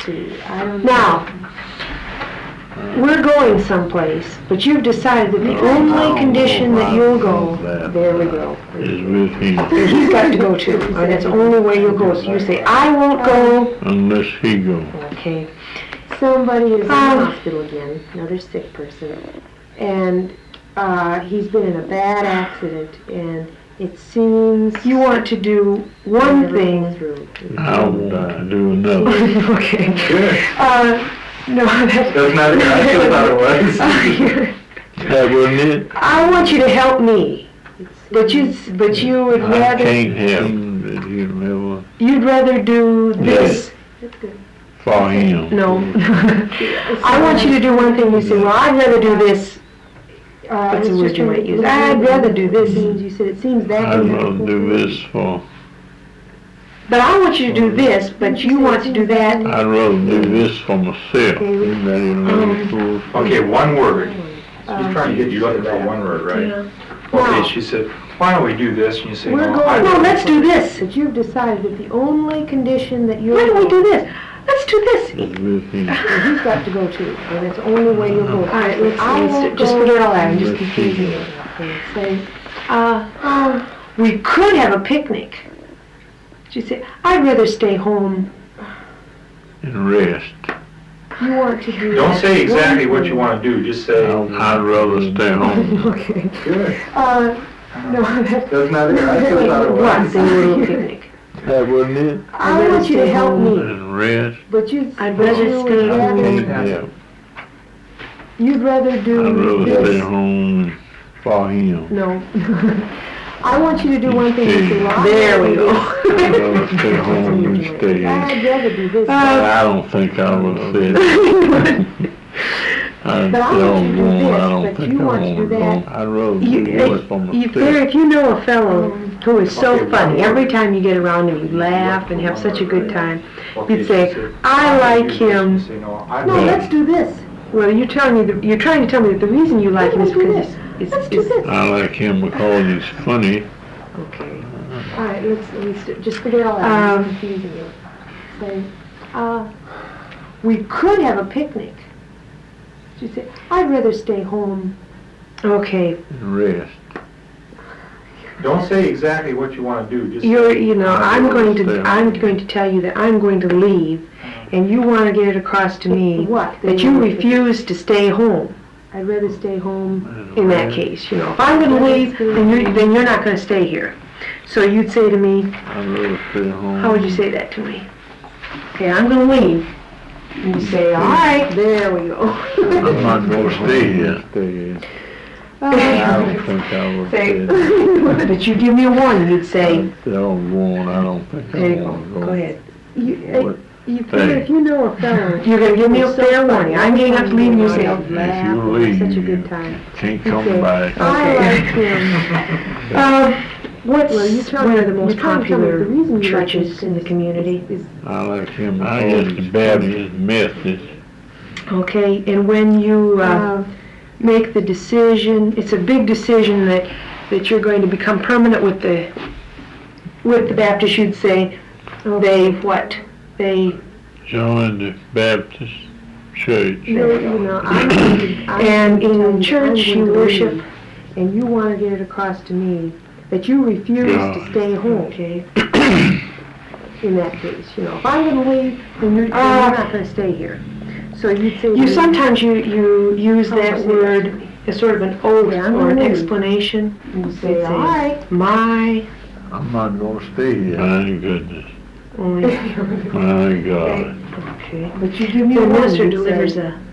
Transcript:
see, I don't Now, we're going someplace, but you've decided that the only condition that you'll go, there we go. Is with him He's got to go too, and that's the only way you'll go. So you say, I won't go. unless he go. Okay. Somebody is in the hospital again, another sick person, And he's been in a bad accident, and it seems you want to do one thing. through. I want to do another. Okay. No, that's... Doesn't matter, I still thought it was. That wasn't it? I want you to help me, but you would I rather, can't help him, but he'll never you'd rather do this. That's good. for him. No. I want you to do one thing. You say, well, I'd rather do this. What's the word you might use? I'd rather do this. You said it seems that I'd rather do this for, But I want you to do this, but you want to do that. I'd rather do this for myself. Isn't that another fool? Okay, one word. She's trying to get you looking for one word, right? Wow. Okay, she said, why don't we do this? And you say, We're no, going- I No, let's do this. But you've decided that the only condition that you're... Why don't we do this? Let's do this. It's with him. He's got to go too, and it's the only way you'll go. All right, let's won't just go. forget all that. I'm just confusing you. Okay, say, We could have a picnic. She said, I'd rather stay home. And rest. you want to do... Don't say exactly one what thing. you want to do, just say, I'd rather stay home. Okay. good. No, that's... Doesn't matter, I still thought it What, was. say a little picnic? That wasn't it? I want you to help me, And rest. but you... I'd rather you would stay rather- home. Can't help. You'd rather I'd do rather stay this. home for him. No. I want you to do one thing and say, well, There we go. I'd rather stay home and stay. I'd rather do this. I don't think I would have said it. I But I want you to do don't this, want, I don't but think you I want to do want to go. that. I'd rather You, do it for myself. if you know a fellow who is so Okay, funny, one every word. time you get around him, you laugh and have such a good time. Okay, You'd she say, said, I why don't like we do this? him. You say, no, I No, like let's do this. Well, you're trying to tell me that the reason you like him is because Let's do this. I like him because he's funny. okay. All right, let's just forget all that. I'm confusing you. Say, we could have a picnic. She said, I'd rather stay home. Okay. And rest. Don't say exactly what you want to do, just I'm going to tell you that I'm going to leave, and you want to get it across to me What? that you refuse to stay home. I'd rather stay home. In that case, if I'm going to leave, then you're not going to stay here. So you'd say to me, I'd rather stay home. how would you say that to me? Okay, I'm going to leave. And you say, all right. There we go. I'm not going to stay here. I don't think I would Say, say but you give me a warning. You'd say, I don't want, I don't think there I you go. want to go. Go ahead. What? If you know a fellow... You're going to give me a fair warning. I'm getting up to leave, and you say, If laugh, you and leave, have such a good you time. can't come Okay. back. I like him. What's Well, you're trying one of to- the most you're trying to tell me popular the reason you like churches him in the community? is I like him because he's Baptist, Methodist. Okay, and when you make the decision, it's a big decision that you're going to become permanent with the Baptist, you'd say, they what? They, Joined the Baptist church. and in church you worship, and you want to get it across to me that you refuse to stay home. okay? In that case, if I'm going to leave, then you're not going to stay here. So you'd say... You sometimes you use that word as sort of an oath Yeah, I'm or an gonna leave. explanation. You say, all right. My, I'm not going to stay here. My goodness. only, My God. okay. But you give me The a minister warning, you'd delivers say, a